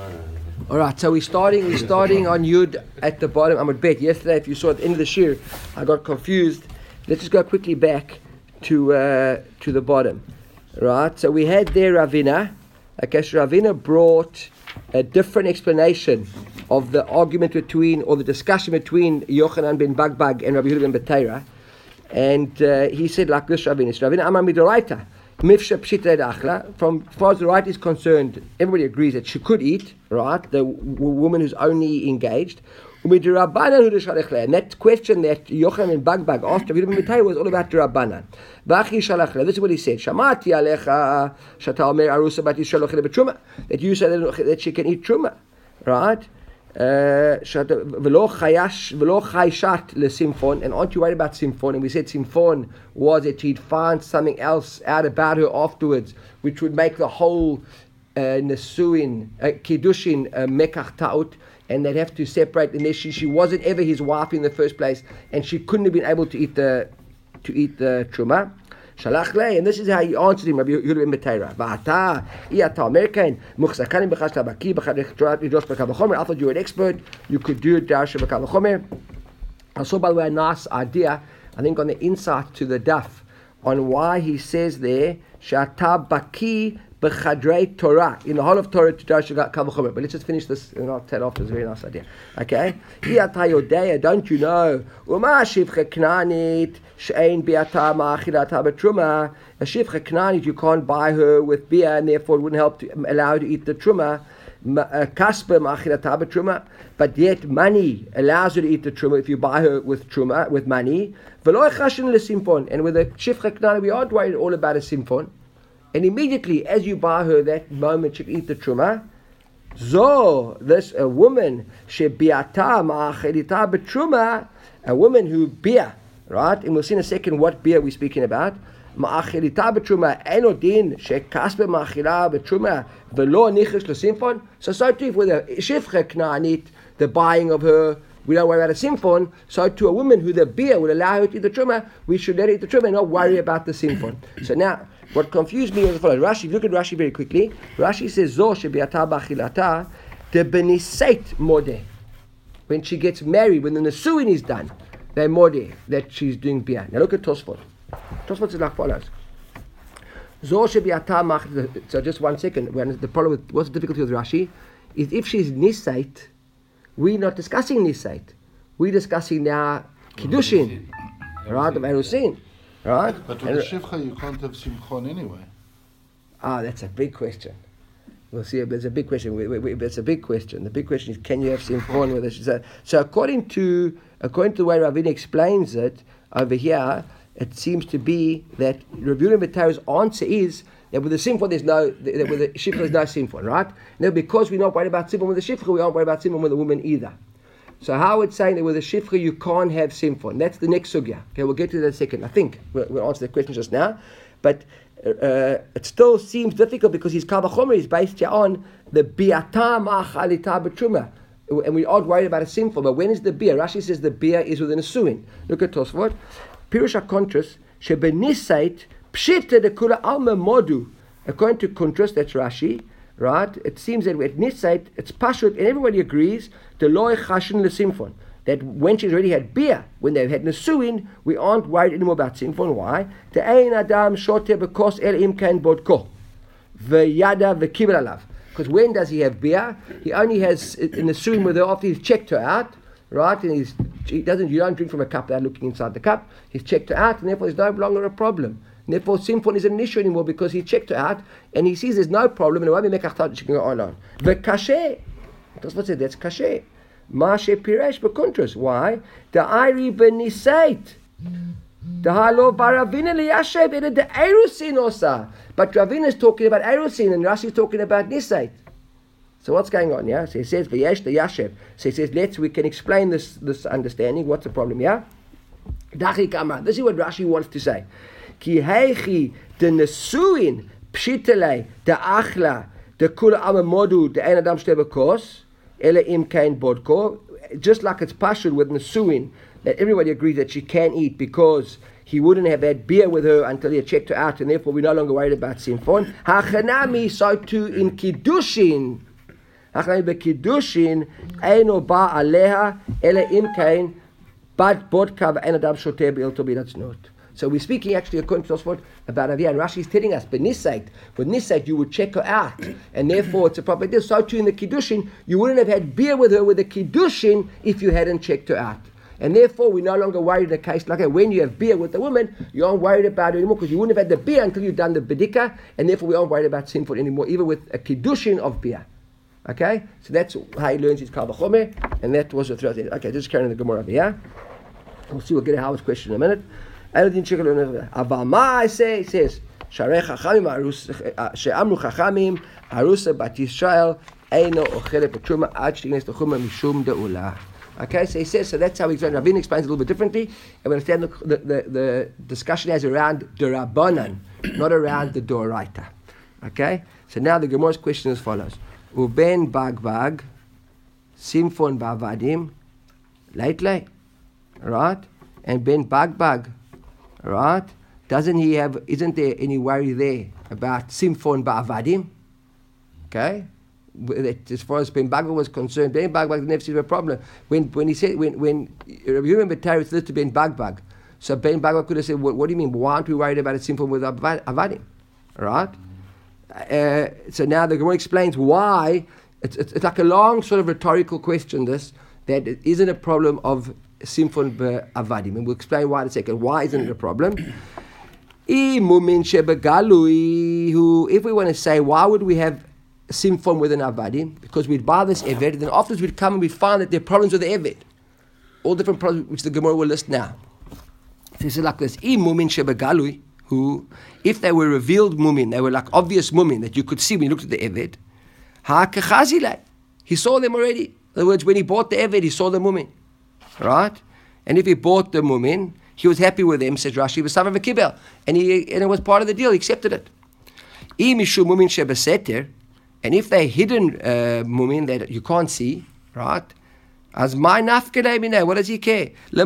All right, so we're starting on Yud at the bottom. I would bet yesterday, if you saw at the end of the shir, I got confused. Let's just go quickly back to the bottom. Right, so we had there Ravina. Okay, so Ravina brought a different explanation of the argument between, or the discussion between Yochanan ben Bagbag and Rabbi Yehuda ben Beteira. And he said like this, Ravina Amar Midoraita. From as far as the right is concerned, everybody agrees that she could eat, right? The woman who's only engaged. And that question that Yochanan and Bagbag asked Rabbi Yehuda ben Beteira was all about Rabbanan. This is what he said. That you said that she can eat truma, right? And aren't you worried about Simfon? And we said Simfon was that he'd find something else out about her afterwards, which would make the whole Nesuin, Kiddushin, Mekach Ta'ut, and they'd have to separate. And she wasn't ever his wife in the first place, and she couldn't have been able to eat the truma. Shalach lei, and this is how he answered him, Rabbi Yehuda ben Beteira. Va'ata, iyata American, muchzakanim b'chashta baki b'chadech idrosh b'kal v'chomer. I thought you were an expert. You could do darsha b'kal v'chomer. I saw, by the way, a nice idea, I think, on the insight to the daf, on why he says there, shata baki b'chadrei Torah, in the whole of Torah to darsha b'kal v'chomer. But let's just finish this, and I'll tell off. It's a very nice idea. Okay? Iyata yodeya, don't you know? Uma shivcha knanit. She'ain bi'ata ma'achilata b'truma. A shivcha knanit, you can't buy her with beer, and therefore it wouldn't help to allow her to eat the truma. Kasper ma'achilata b'truma. But yet money allows her to eat the truma if you buy her with truma, with money. V'lo echashin l'simfon. And with a shivcha knanit, we aren't worried all about a simfon. And immediately, as you buy her, that moment she can eat the truma. Zo, this a woman, she'bi'ata ma'achilata b'truma, a woman who beer. Right, and we'll see in a second what beer we're speaking about. Ma'achilita b'truma enodin shekasbe ma'achila b'truma v'lo nichish l'simfon. So too, with a shivcha knanit, the buying of her, we don't worry about a simfon. So to a woman who the beer would allow her to eat the truma, we should let her eat the truma and not worry about the simfon. So now, what confused me was the following. Rashi, look at Rashi very quickly. Rashi says, Zo shebiata b'achilata de beniseit modeh. When she gets married, when the nesuin is done, they're modeh, that she's doing beer. Now look at Tosfot. Tosfot is like follows. So just 1 second. The problem with, what's the difficulty with Rashi, is if she's nisait, we're not discussing nisait. We're discussing now Kiddushin, right, of Erusin. Right? But with the Shivcha, you can't have Simchon anyway. That's a big question. We'll see. There's a big question. It's a big question. The big question is, can you have Simchon with this? So according to the way Ravina explains it over here, it seems to be that Rabbi Yehuda ben Beteira's answer is that with the Simchon with the Shivcha there's no Simchon, right? Now because we're not worried about Simchon with the Shivcha, we aren't worried about Simchon with the woman either. So how it's saying that with the Shivcha you can't have Simchon? That's the next sugya. Okay, we'll get to that in a second. I think we'll answer that question just now, but it still seems difficult because his Kal Vachomer is based here on the bi'ata ma'achalita b'truma, and we aren't worried about a simfon. But when is the beer? Rashi says the beer is within a suin. Look at Tosfot. Pirush HaKontras shebenisait pshita de kula alma modu. According to Kontras, that's Rashi, right? It seems that at nisait it's pashut, and everybody agrees the loy chashin lesimfon. That when she's already had beer, when they've had nesuin, we aren't worried anymore about simfon. Why? The ein adam shote bekos el imkan bodko v'yada v'kibel alav. Because when does he have beer? He only has nesuin with her after he's checked her out, right? And you don't drink from a cup without looking inside the cup. He's checked her out, and therefore there's no longer a problem. And therefore simfon isn't an issue anymore because he checked her out and he sees there's no problem, and it won't be mekach, she can go on. V'kasher. That's what said. That's kasher. Mashe Piresh B'Kuntras. Why? The Iri Benisait. The Halo Baravina Liyasheb in the Erusin Osa. But Ravina is talking about Erusin and Rashi is talking about Nisait. So what's going on? Yeah. So he says V'yesh the Yasheb. So he says we can explain this understanding. What's the problem? Yeah. Dachi Kamar. This is what Rashi wants to say. Ki heichi the Nesuin Pshitele the Achla the Kula Amamodu the Ein Adam Shtebekos. Just like it's pashut with Nesuin, that everybody agrees that she can eat because he wouldn't have had beer with her until he had checked her out, and therefore we're no longer worried about Simfon. Hachanami, so too in Kiddushin. Hachamim bekiddushin eino ba aleha ele im kain bad bodka ve'en adam shoteh be'ilto b'natznut. So we're speaking actually according to Tosfot about Avia, and Rashi is telling us, but with Nisait you would check her out, and therefore it's a proper deal. So too in the Kiddushin, you wouldn't have had beer with her with the Kiddushin if you hadn't checked her out. And therefore we're no longer worried in a case like that. When you have beer with the woman, you aren't worried about it anymore because you wouldn't have had the beer until you've done the Bedika, and therefore we aren't worried about sinful anymore, even with a Kiddushin of beer. Okay? So that's how he learns his Kal V'chomer, and that was the throughout. Okay, just carrying the Gemara over here. We'll see, we'll get a Howard's question in a minute. אבל מה I says, שהרי חכמים, שאמרו חכמים, ארוסה בת ישראל, אינו אוכלת בתרומה עד שתיכנס לחומה משום דאולה. Okay, so he says, so that's how he explains. Rabbeinu explains a little bit differently, and we understand the discussion is around the Rabbanan, not around the Doraita. Okay, so now the Gemara's question is as follows. Uben bagbag, simfon ba'avadim, lately, right? And ben bagbag, right? Isn't there any worry there about Simfon Ba'avadim? Okay? As far as Ben Bagbag was concerned, Ben Bagbag never seen a problem. When he said, when you remember Terry said to Ben Bagbag, so Ben Bagbag could have said, what do you mean? Why aren't we worried about a Simfon with Avadim? Right? So now the Gemara explains why. It's like a long sort of rhetorical question, this, that it isn't a problem of Simfon Avadim, and we'll explain why in a second. Why isn't it a problem? If we want to say, why would we have Simfon with an Avadim? Because we'd buy this Eved, then afterwards we'd come and we'd find that there are problems with the Eved. All different problems, which the Gemara will list now. So he said like this, who, if they were revealed mumin, they were like obvious mumin that you could see when you looked at the Eved, he saw them already. In other words, when he bought the Eved, he saw the mumin. Right? And if he bought the mumin, he was happy with them, says Rashi, and it was part of the deal, he accepted it. And if they're hidden mumin that you can't see, right? As my nafkele, what does he care? He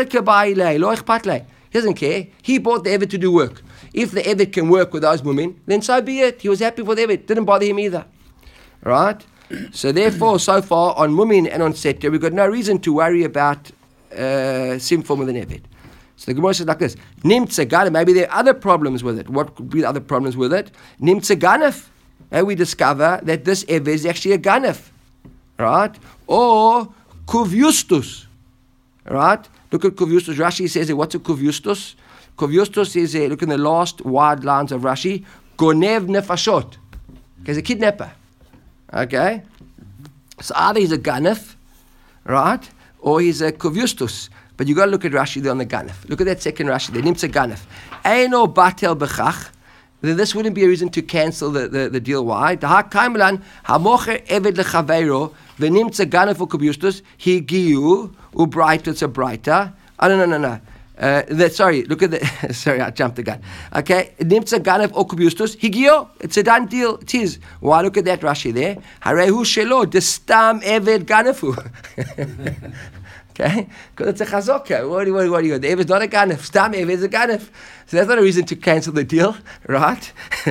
doesn't care. He bought the Eved to do work. If the Eved can work with those mumin, then so be it. He was happy with the Eved. Didn't bother him either. Right? So therefore, so far on Mumin and on Seter, we've got no reason to worry about Simfon with an Eved. So the Gemara says like this: Nimtza Ganef. Maybe there are other problems with it. What could be the other problems with it? Nimtza Ganef. And we discover that this Eved is actually a Ganef, right? Or Kuvyustus, right? Look at Kuvyustus. Rashi says, what's a Kuvyustus? Kuvyustus is look in the last wide lines of Rashi. Gonev nefashot. He's a kidnapper. Okay, so either he's a ganef, right, or he's a kuvyustus. But you got to look at Rashi there on the ganef. Look at that second Rashi there. Nimtza ganef. Eino batel bechach. Then this wouldn't be a reason to cancel the deal. Why? Ha'kaimlan hamocher eved lechaveiro v'nimtza ganef or kuvyustus higiu u'braita. It's a braita. No. Sorry, look at the. Sorry, I jumped the gun. Okay, Nimtza Ganef or Kubustus Higio. It's a done deal. It is. Why? Look at that Rashi there. Harehu Shelo Destam Eved Ganefu. Okay, because it's a chazaka. What do you? The Eved is not a Ganef. Stam Eved is a Ganef. So that's not a reason to cancel the deal, right?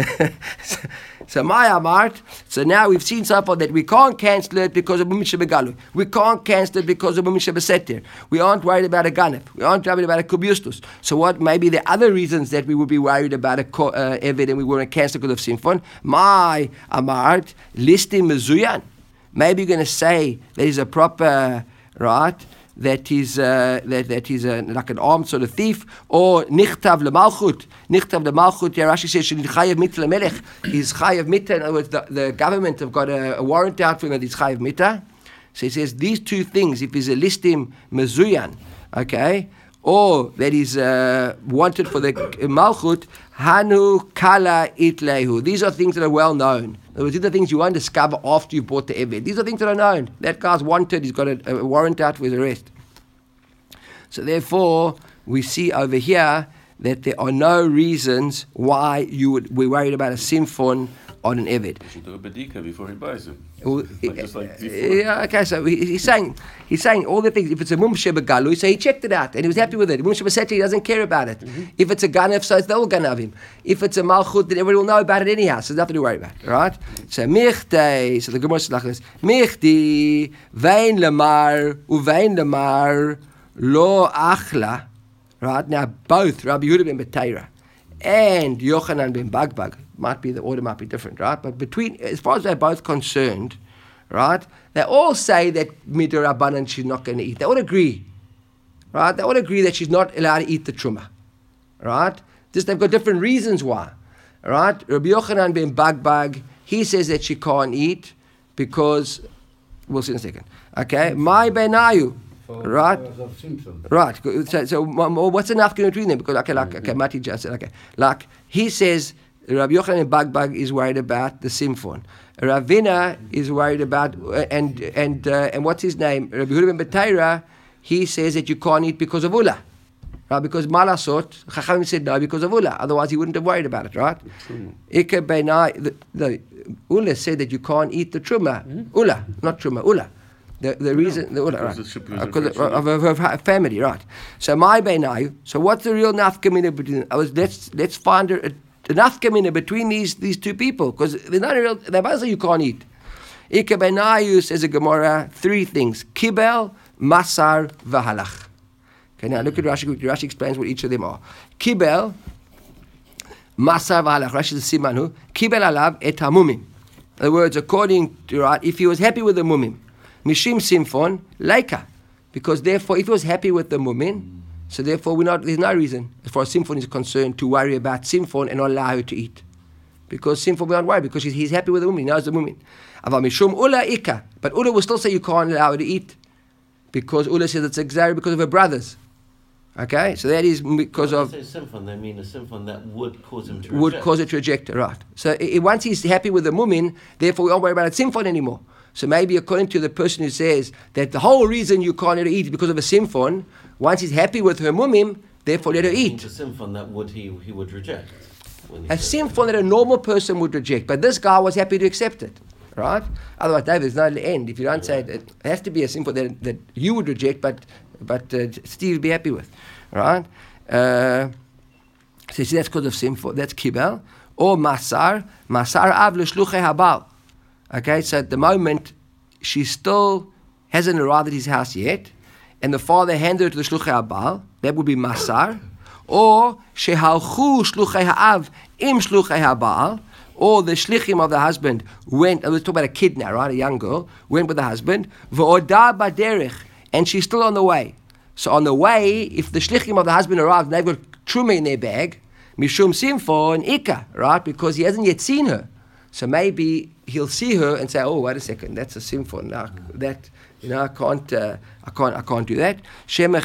So my Amart. So now we've seen so far that we can't cancel it because of Mumin Shebegalu. We can't cancel it because of Mumin Shebesetir. We aren't worried about a Ganef. We aren't worried about a Kubustus. So what? Maybe there are other reasons that we would be worried about a Eved and we wouldn't cancel because of Simfon. My Amart listing Mezuyan. Maybe you're going to say that he's a proper right. That he's like an armed sort of thief, or nichtav lemalchut. Nichtav lemalchut. Rashi says chayav mita lemelech. He's chayav mita. In other words, the government have got a warrant out for him that he's chayav mita. So he says these two things. If he's a listim mezuyan, okay, or that he's wanted for the malchut, hanu kala itlehu. These are things that are well known. In other words, these are things you won't discover after you bought the Eved. These are things that are known. That guy's wanted. He's got a warrant out for his arrest. So therefore, we see over here that there are no reasons why you would be worried about a Simfon on an Eved. He should do a bedika before he buys him. Well, Just like before. yeah, okay, so he's saying all the things. If it's a mumshe begalui, so he checked it out and he was happy with it. Mumshe beseti, he doesn't care about it. If it's a ganef, so it's the whole ganavim. If it's a malchut, then everybody will know about it anyhow, so there's nothing to worry about, right? So michte, so the Gemara says like this: michti vein lemar lo achla. Right now, both Rabbi Yehuda ben Beteira and Yochanan ben Bagbag, the order might be different, right? But as far as they're both concerned, right, they all say that Midrabanan she's not going to eat. They all agree, right? They all agree that she's not allowed to eat the truma, right? Just they've got different reasons why, right? Rabbi Yochanan ben Bagbag, he says that she can't eat because, we'll see in a second. Okay, my benayu. Right, right. So what's enough between them? Because Mati just said like he says, Rabbi Yochanan Bagbag is worried about the Simfon. Ravina is worried about and what's his name? Rabbi Yehuda ben Beteira, he says that you can't eat because of Ula, right? Because Malasot, Chachamim said no because of Ula. Otherwise he wouldn't have worried about it, right? Ike Beinai, the Ula said that you can't eat the truma. Ula, not truma. Ula. The reason, because of her family, right? So my beinai. So what's the real nafkamina between? Let's find a nafkamina between these two people because they're not real. They're both say you can't eat. Ika beinayu says a Gemara 3 things: kibel, masar, v'halach. Okay, now look at Rashi. Rashi explains what each of them are. Kibel, masar, v'halach. Rashi is simanu. Kibel alav et hamumim. In other words, according to right, if he was happy with the mumim. Mishim Simfon Leika. Because therefore, if he was happy with the mumin, so therefore there's no reason, as far as Simfon is concerned, to worry about Simfon and not allow her to eat. Because Simfon will not worry, because he's happy with the mumin, he knows the mumin. Aval Mishum Ula Ika. But Ula will still say you can't allow her to eat. Because Ula says it's exactly because of her brothers. Okay? So that is because of... When they say Simfon, they mean a Simfon that would cause him to would reject. Cause it to reject, right. So once he's happy with the mumin, therefore we don't worry about it Simfon anymore. So maybe according to the person who says that the whole reason you can't let her eat is because of a simfon, once he's happy with her mumim, therefore let her eat. A simfon that he would reject. A simfon that a normal person would reject, but this guy was happy to accept it, right? Otherwise, David, there's no end. If you don't say it has to be a simfon that you would reject, but Steve would be happy with, right? So you see that's because of simfon. That's kibel or masar av l'shluchei habal. Okay, so at the moment, she still hasn't arrived at his house yet, and the father handed her to the shluchei habal. That would be masar, or shehalchu shluchei ha'av im shluchei habal, or the shlichim of the husband went. Let's talk about a kid now, right? A young girl went with the husband. V'odah baderech, and she's still on the way. So on the way, if the shlichim of the husband arrived, they've got truma in their bag, mishum simfon ika, right? Because he hasn't yet seen her. So maybe he'll see her and say, "Oh, wait a second, that's a simfon. That I can't do that." Shema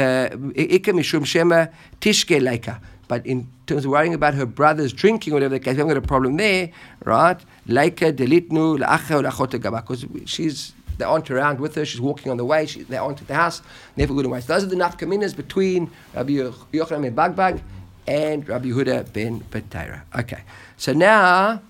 ika mishum shema tishke leika. But in terms of worrying about her brothers drinking, whatever the case, we haven't got a problem there, right? Leika delitnu la'acha la'achot gaba, because they aren't around with her. She's walking on the way. They aren't at the house. Never good away. So those are the nafkaminas between Rabbi Yochanan ben Bagbag and Rabbi Yehuda ben Beteira. Okay, so now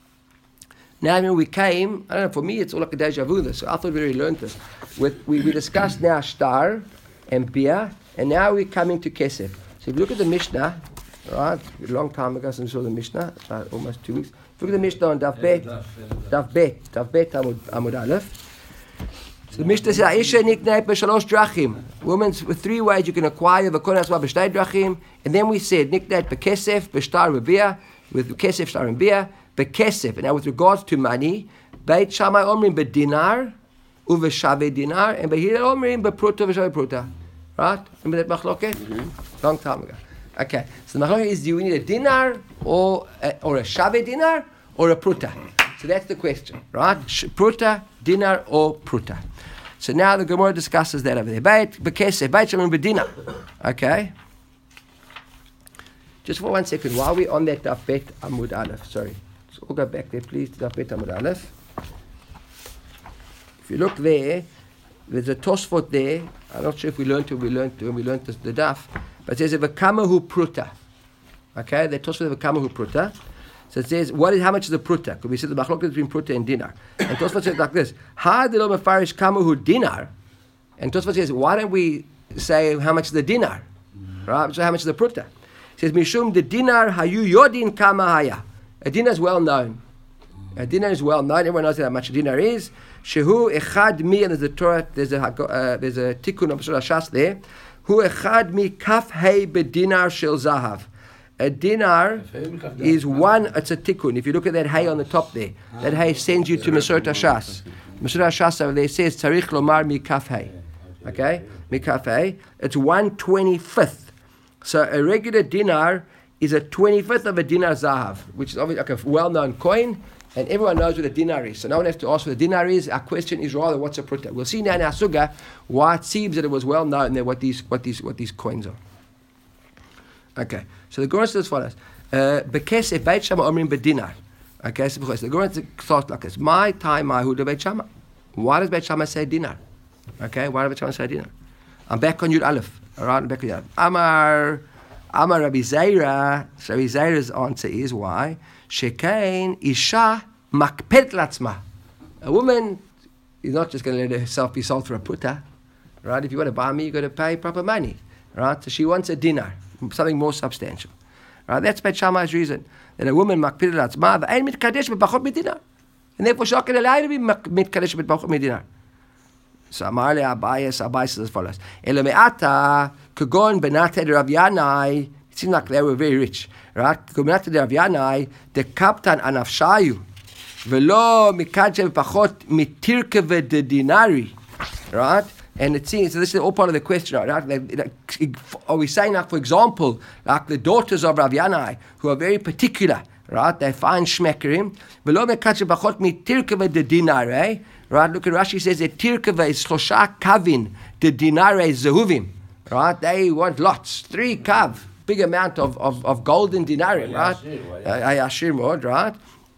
when we came, I don't know, for me it's all like a deja vu this, so I thought we already learned this. We discussed now Shtar and Bia, and now we're coming to Kesef. So if you look at the Mishnah, right, a long time ago since we saw the Mishnah, almost 2 weeks. If you look at the Mishnah on Daf Bet Amud Aleph. So the Mishnah says, Aisha niknei b'shalosh drachim. Women, with 3 ways you can acquire v'kol asma b'shtei drachim. And then we said, niknei b'kesef, b'shtar v'bia, with kesef, shtar and bia. Bekesef. And now with regards to money, Beit Shammai omrim bedinar uveshave dinar, and Beit Hillel omrim bepruta v'shave pruta. Right? Remember that machloket? Long time ago. Okay. So the machloket is: do you need a dinar or a shave dinar or a pruta? So that's the question, right? Pruta, dinar, or pruta. So now the Gemara discusses that over there. Beit bekesef, Beit Shammai bedinar. Okay. Just for 1 second, while we're on that Daf Bet Amud Aleph, sorry. We'll go back there, please, to Daf Bet Amud Aleph. If you look there, there's a Tosfot there. I'm not sure if we learned when we learned the Daf, but it says a V'kamahu pruta. Okay, the Tosfot of V'kamahu pruta. So it says, how much is the pruta? Because we said the machlok between pruta and dinar. And Tosfot says like this: Ha de lo mefarish kamuhu dinar. And Tosfot says, why don't we say how much is the dinar? Right? So how much is the pruta? It says mishum the dinar hayu yodin kama haya. A dinar is well known. A dinar is well known. Everyone knows how much a dinar is. Shehu echad mi, and there's a Torah, there's a tikkun of Surah Shas there. Hu echad mi kaf hey bedinar shel zahav. A dinar is one. It's a tikkun. If you look at that hay on the top there, that hay sends you to Maseret Shas. Maseret Shas over there says tzarich lomar mi kaf hay. Okay, mi kaf hay. It's 1/25th. So a regular dinar is a 25th of a dinar zahav, which is obviously like a well-known coin. And everyone knows what a dinar is. So no one has to ask what a dinar is. Our question is rather, what's a pruta? We'll see now in our suga why it seems that it was well known there what these coins are. Okay. So the Gemara says as follows: Bekesef Beit Shammai omrim bedinar. Okay. So the Gemara starts like this: My time, my huda Beit Shammai. Why does Beit Shammai say dinar? Okay. Why does Beit Shammai say dinar? I'm back on Yud Aleph. All right. I'm back on Yud Aleph. Amar Rabbi Zaira. So Rabbi Zaira's answer is why. Shekain isha makpet latzma. A woman is not just going to let herself be sold for a puta, right? If you want to buy me, you've got to pay proper money, right? So she wants a dinar, something more substantial, right? That's Beit Shammai's reason that a woman makpet latzma ve'ein mitkadesh b'pachot midinar, and therefore she can allow to be mitkadesh b'pachot midinar. So Amar le Abayis says as follows: Elo me'ata kagon benate Rav Yanai. It seemed like they were very rich, right? Kuminat de Rav Yanai, the kaptan anafshayu, velo mikadje pachot mitirkeve de dinari, right? And it seems, so this is all part of the question, right? Are we saying, like, for example, like the daughters of Rav Yanai, who are very particular, right? They find shmekrim, velo mikadje pachot mitirkeve de dinari, right? Look at Rashi says that tirkeve is shlosha kavin, de dinari zehuvim, right? They want lots, 3 kav. Big amount of golden dinarim, right? Ayashir mod, right?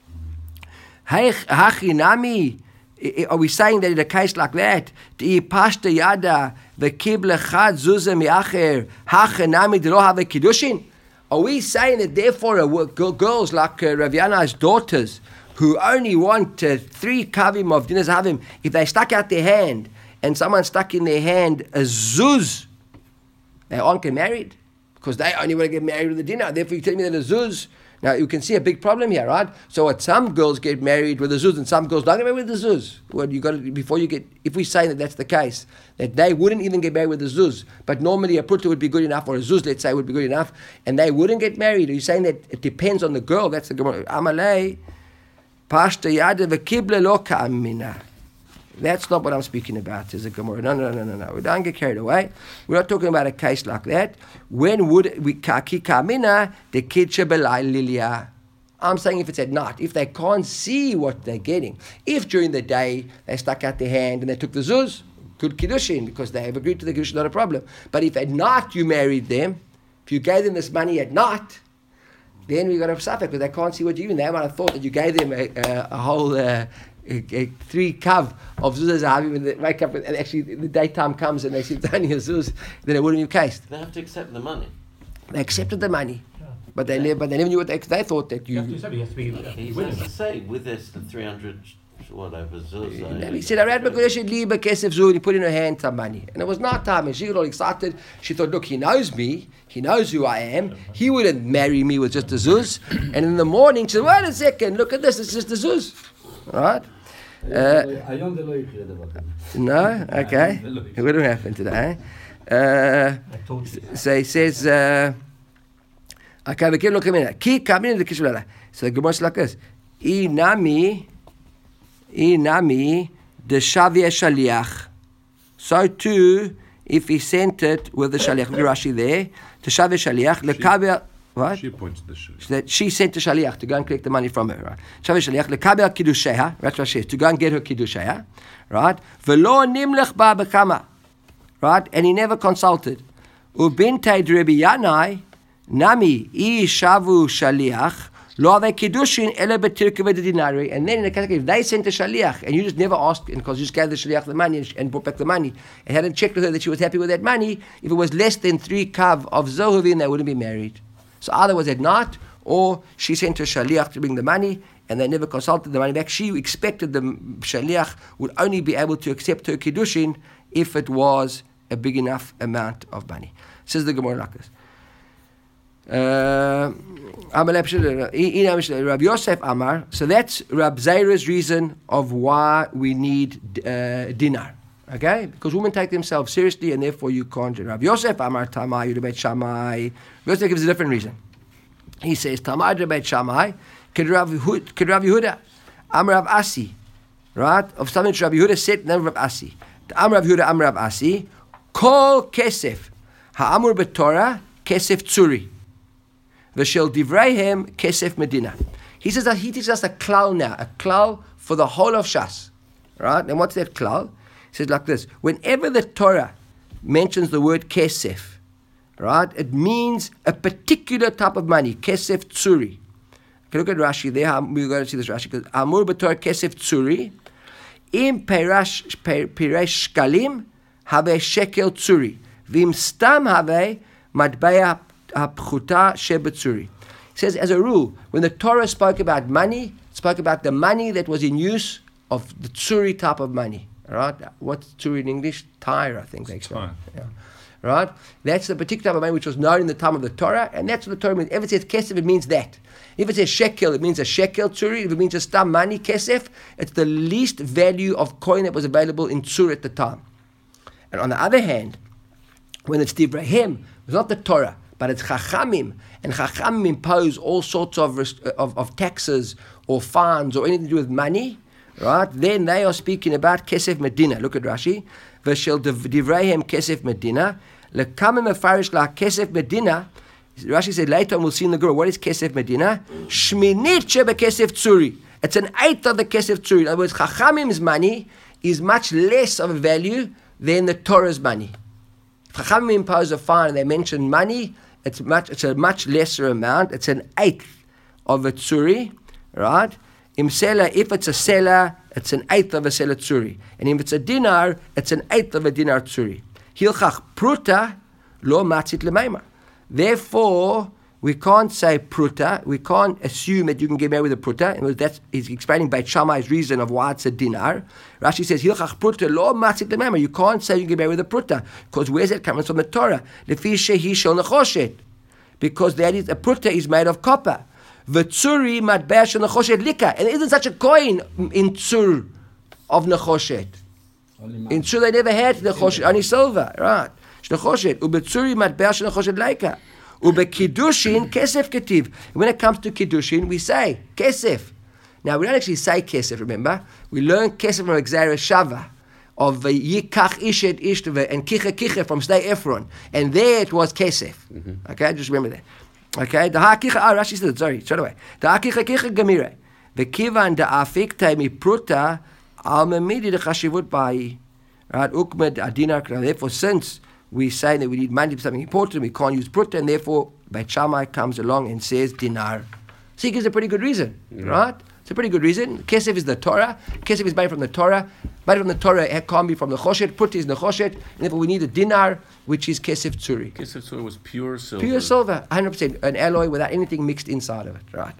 Hachinami. Are we saying that in a case like that, the pashta yada v'kible chad zuzah miacher hachinami delo have kiddushin? Are we saying that therefore girls like Rav Yanai's daughters who only want 3 kavim of dinas havim, if they stuck out their hand and someone stuck in their hand a zuz, they aren't get married? Because they only want to get married with a dinar. Therefore, you tell me that a zuz. Now, you can see a big problem here, right? So, what some girls get married with a zuz and some girls don't get married with a zuz. Well, you got to, before you get, if we say that that's the case, that they wouldn't even get married with a zuz, but normally a pruta would be good enough, or a zuz, let's say, would be good enough, and they wouldn't get married. Are you saying that it depends on the girl? That's the Gemara. Amalei, pashta yada v'kible lo ka'amina. That's not what I'm speaking about, is a Gemara. No. We don't get carried away. We're not talking about a case like that. When would we kaki kamina the kidsha belai lilia? I'm saying if it's at night, if they can't see what they're getting. If during the day they stuck out their hand and they took the zuz, good kiddushin, because they have agreed to the kiddushin, not a problem. But if at night you married them, if you gave them this money at night, then we got a safek because they can't see what you're giving. They might have thought that you gave them a whole 3 kav of zuzah zahavi when they wake up and actually the daytime comes and they see it's only a zuz, then it wouldn't be cased. They have to accept the money. They accepted the money, but they never knew what they thought that you. He has to be He has to say with this the 300 whatever zuz. He said, "I read Bekudesh Liba Kesef Zuz." He put in her hand some money, and it was not time. And she got all excited. She thought, "Look, he knows me. He knows who I am. He wouldn't marry me with just a zuz." And in the morning, she said, "Wait a second, look at this. It's just a zuz." Right? No? Okay. It wouldn't happen today. So he says, okay, we keep looking at it. So the Gemara is like this. Inami the shavia shaliach. So too, if he sent it with the shaliach, Rashi there, the shavia shaliach, lekabel. What? She points the shaliach. That she sent the shaliach to go and collect the money from her, right? Shavia shaliach lekabel kiddusheha. That's what she says, to go and get her kiddusheha, right? Velo nimlech ba bekama, right? And he never consulted. Ubintei Rabbi Yanai nami I shavu shaliach. Lo ave kiddushin ele betirkeve de dinari. And then in the category, if they sent a shaliach and you just never asked, and because you just gave the shaliach the money and brought back the money, and hadn't checked with her that she was happy with that money, if it was less than 3 kav of zohuvin, they wouldn't be married. So either was at night or she sent her shaliach to bring the money, and they never consulted the money back. She expected the shaliach would only be able to accept her kiddushin if it was a big enough amount of money. Says the Gemara like this. Rabbi Yosef Amar. So that's Rab Zaira's reason of why we need dinar. Okay? Because women take themselves seriously and therefore you can't. Rabbi Yosef Amar Tamai Rebeit Shammai. Rabbi Yosef gives a different reason. He says, Tamai Rebeit Shammai, Kid Rav Yehuda, Amar Rav Asi. Right? Of something Rabbi Yehuda said, then Rav Asi. Amar Rav Yehuda, Amar Rav Asi, Kol Kesef, Ha'amur B'Torah, Kesef Tzuri. V'shel Divreihem, Kesef Medina. He says that he teaches us a klal now, a klal for the whole of Shas. Right? And what's that klal? He says like this, whenever the Torah mentions the word kesef, right, it means a particular type of money, kesef tzuri. If you look at Rashi there, we're going to see this Rashi, because Amur b'Torah kesef tzuri, im piresh shkalim, have shekel tzuri, vim stam have matbaya hapchuta shebetzuri. He says, as a rule, when the Torah spoke about money, it spoke about the money that was in use of the tzuri type of money. Right? What's tzuri in English? Tyre, I think they explain. Yeah. Right? That's the particular type of money which was known in the time of the Torah, and that's what the Torah means. If it says kesef, it means that. If it says shekel, it means a shekel tzuri. If it means just some money, kesef, it's the least value of coin that was available in tzur at the time. And on the other hand, when it's Divrahim, it's not the Torah, but it's Chachamim, and Chachamim impose all sorts of taxes or fines or anything to do with money, right? Then they are speaking about Kesef Medina. Look at Rashi. V'shel Divreihem Kesef Medina. Lekamim Mefarish La Kesef Medina. Rashi said later on we'll see in the Gemara, what is Kesef Medina? Shminit Shebe Kesef Tzuri. It's an eighth of the Kesef Tzuri. In other words, Chachamim's money is much less of a value than the Torah's money. If Chachamim impose a fine and they mention money, it's a much lesser amount. It's an eighth of a Tzuri, right? If it's a selah, it's an eighth of a selah tzuri. And if it's a dinar, it's an eighth of a dinar tzuri. Hilchach pruta lo matzit lemeimar. Therefore, we can't say pruta. We can't assume that you can get married with a pruta. And he's explaining Beit Shammai's reason of why it's a dinar. Rashi says, Hilchach pruta lo matzit lemeimar. You can't say you can get married with a pruta. Because where's that coming from the Torah? Lefi shehi shel nechoshet. Because that is, a pruta is made of copper. V'tzuri matbea shel nechoshet lika. And there isn't such a coin in tzur of nechoshet. In tzur they never had nechoshet, only silver, right? Nechoshet. U'betzuri matbea shel nechoshet lika. U'bekiddushin kesef ketiv. When it comes to kiddushin, we say kesef. Now we don't actually say kesef, remember? We learn kesef from Exera Shava of Yikach Ishet Ishtve and Kiche from Sdei Ephron. And there it was kesef. Okay, just remember that. Okay, the hakicha. Rashi said, sorry, straight away. The hakicha gemire. The kivan the afik taimi pruta al memidi the chashivut bai. Right, ukmed adinar. Therefore, since we say that we need money for something important, we can't use pruta, and therefore Beit Shammai comes along and says dinar. So he gives a pretty good reason, right? It's a pretty good reason. Kesef is the Torah. Kesef is made from the Torah. Made from the Torah, it can't be from the Choshet. Pruta is the Choshet. And therefore we need a dinar, which is Kesef Tzuri. Kesef Tzuri was pure silver. Pure silver, 100%. An alloy without anything mixed inside of it, right?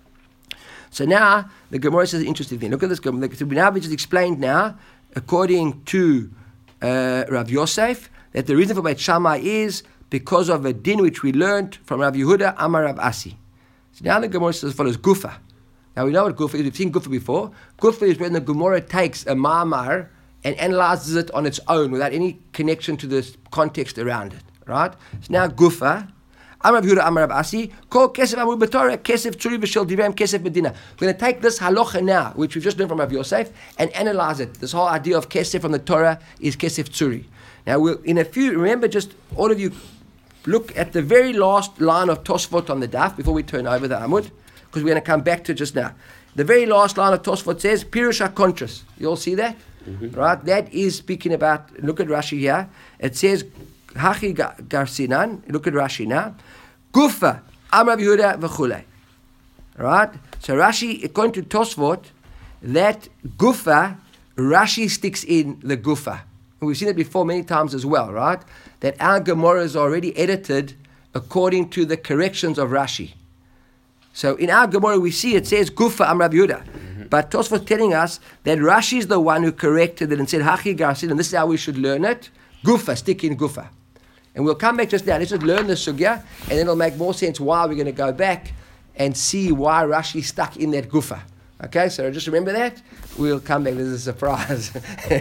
So now, the Gemara says an interesting thing. Look at this Gemara. So now we just explained now, according to Rav Yosef, that the reason for Beit Shammai is because of a din which we learned from Rav Yehuda, Amar Rav Asi. So now the Gemara says as follows, Gufa. Now we know what Gufa is. We've seen Gufa before. Gufa is when the Gemara takes a Ma'amar and analyzes it on its own without any connection to the context around it. Right? So now Gufa, Amar Rav Yehuda, Amar Rav Asi, Kol Kesef Amur B'Torah, Kesef Tzuri V'Shel Divrem, Kesef Medina. We're going to take this halacha now, which we've just learned from Rav Yosef, and analyze it. This whole idea of Kesef from the Torah is Kesef Tzuri. Now, remember, just all of you, look at the very last line of Tosfot on the daf before we turn over the Amud, because we're going to come back to it just now. The very last line of Tosfot says, Pirush HaKontras. You all see that? Right? That is speaking about, look at Rashi here. It says, Hachi Garsinan. Look at Rashi now. Gufa, Amar Rav Yehuda v'chulei. Right? So Rashi, according to Tosfot, that Gufa, Rashi sticks in the Gufa. And we've seen it before many times as well, right? That our Gemara is already edited according to the corrections of Rashi. So in our Gemara we see it says Gufa Am Rav Yehuda. But Tosfos telling us that Rashi is the one who corrected it and said Hachi Garsin, and this is how we should learn it. Gufa, stick in Gufa. And we'll come back just now. Let's just learn the sugya, and then it'll make more sense why we're going to go back and see why Rashi stuck in that Gufa. Okay, so just remember that. We'll come back. This is a surprise.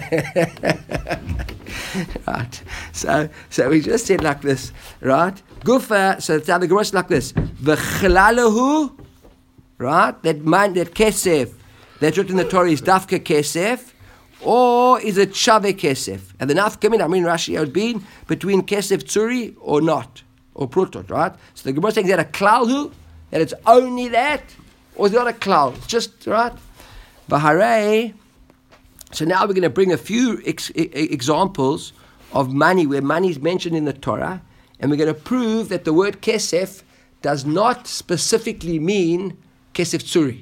Right. So we just said like this, right? Gufa. So the Gemara is like this. V'chlalahu, right? That kesef that's written in the Torah is dafka kesef, or is it shave kesef? And the nafkamin, Rashi would be between kesef tzuri or not, or prutot, right? So the Gemara is saying that a klalhu, that it's only that, or is it not a klal? It's just, right? Baharei. So now we're going to bring a few examples of money, where money is mentioned in the Torah, and we're going to prove that the word kesef does not specifically mean kesef tzuri.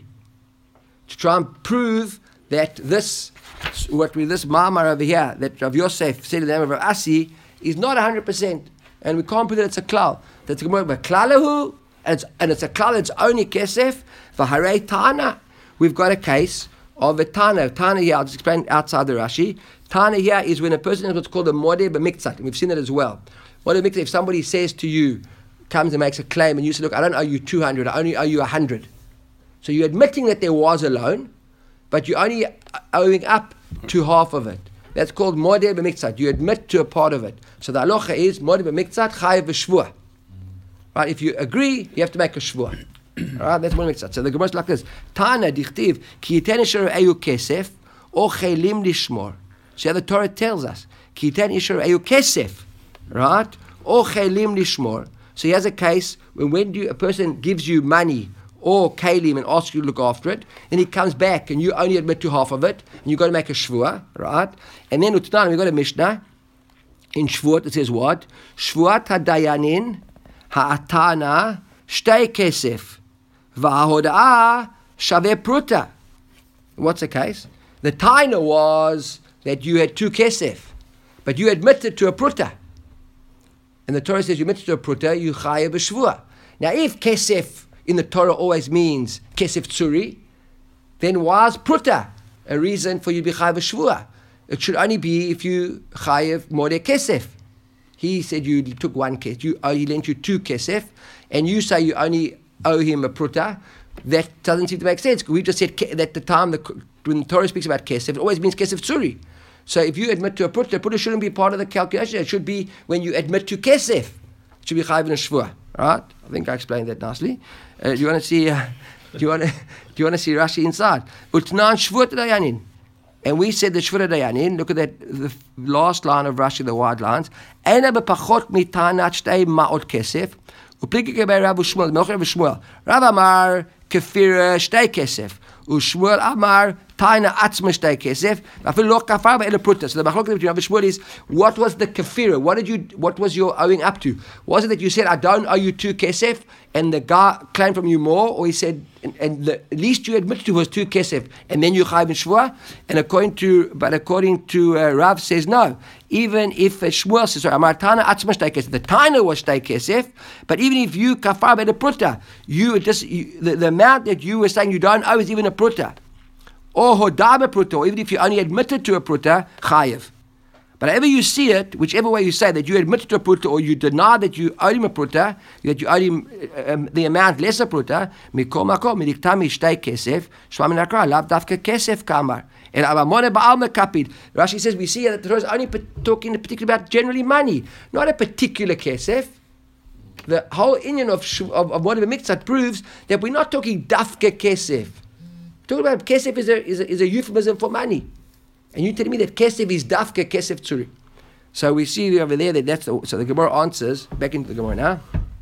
To try and prove that this ma'amar over here, that Rav Yosef said in the name of Rav Asi, is not 100%, and we can't prove that it's a klal. That's a klalahu, and it's a klal, it's only kesef. V'harei tana. We've got a case of a tana. Tana here, I'll just explain outside the Rashi. Tana here is when a person is what's called a modeh b'miktzat, and we've seen that as well. Modeh b'miktzat, if somebody says to you, comes and makes a claim, and you say, look, I don't owe you 200, I only owe you 100. So you're admitting that there was a loan, but you're only owing up to half of it. That's called modeh b'miktzat. You admit to a part of it. So the halacha is modeh b'miktzat chayav v'shvua. Right? If you agree, you have to make a shvua. Right? That's modeh b'miktzat. So the Gemara is like this: Tana dichtiv ki yiten isher eyu kesef o chelim lishmor. So the Torah tells us ki yiten isher eyu kesef, right? O chelim lishmor. So he has a case when a person gives you money or kalim and asks you to look after it, then he comes back and you only admit to half of it, and you've got to make a shvua, right? And then we've got a Mishnah in Shvuot. It says what? Shvuat hadayanin ha'atana shtei kesef v'ahoda'ah shaveh pruta. What's the case? The taina was that you had 2 kesef, but you admitted to a pruta. And the Torah says you admitted to a pruta, you chayav a shvua. Now if kesef in the Torah always means kesef tzuri, then why is pruta a reason for you to be chayav a shvua? It should only be if you chayav modeh kesef. He said you took 1 kesef, he lent you 2 kesef, and you say you only owe him a pruta. That doesn't seem to make sense. We just said that the time when the Torah speaks about kesef, it always means kesef tzuri. So if you admit to a pruta shouldn't be part of the calculation. It should be when you admit to kesef. It should be chayav in a shvua. Right? I think I explained that nicely. Do you want to see? Do you want to see Rashi inside? Utnan shvut dayanin, and we said the shvut dayanin. Look at that, the last line of Rashi, the wide lines. Ena bepachot mitanat shtei ma'ot kesef. Uplikike by Rav Shmuel. Melcher Shmuel. Rav Amar kefira shtei kesef. Ushmuel Amar taina atzma shtei kesef. Afil lo kafar ba'el pruta. So the machlok between Rav Shmuel is, what was the kefira? What was your owing up to? Was it that you said I don't owe you 2 kesef, and the guy claimed from you more, or he said and the least you admitted to was 2 kesef, and then you chayav in shvua? And according to Rav says no. Even if Shmuel says, Amar tana atzma shtei kesef, the taina was shtei kesef, but even if you kafar ba'el pruta, the amount that you were saying you don't owe is even a pruta. Or hodama pruta, or even if you only admitted to a pruta, chayiv. But however you see it, whichever way you say that you admitted to a pruta, or you deny that you owe him a pruta, that you owe him the amount less a pruta, mikol makom midiktami shtei kesef, shma min hakra lav dafka kesef kamar. And abamone ba'alma kapid. Rashi says we see that the Torah is only talking particularly about generally money, not a particular kesef. The whole Inyan of modeh b'miktzat proves that we're not talking dafka kesef. Talking about kesef is a euphemism for money, and you telling me that kesef is dafka kesef tzuri. So we see over there that so the Gemara answers back into the Gemara now.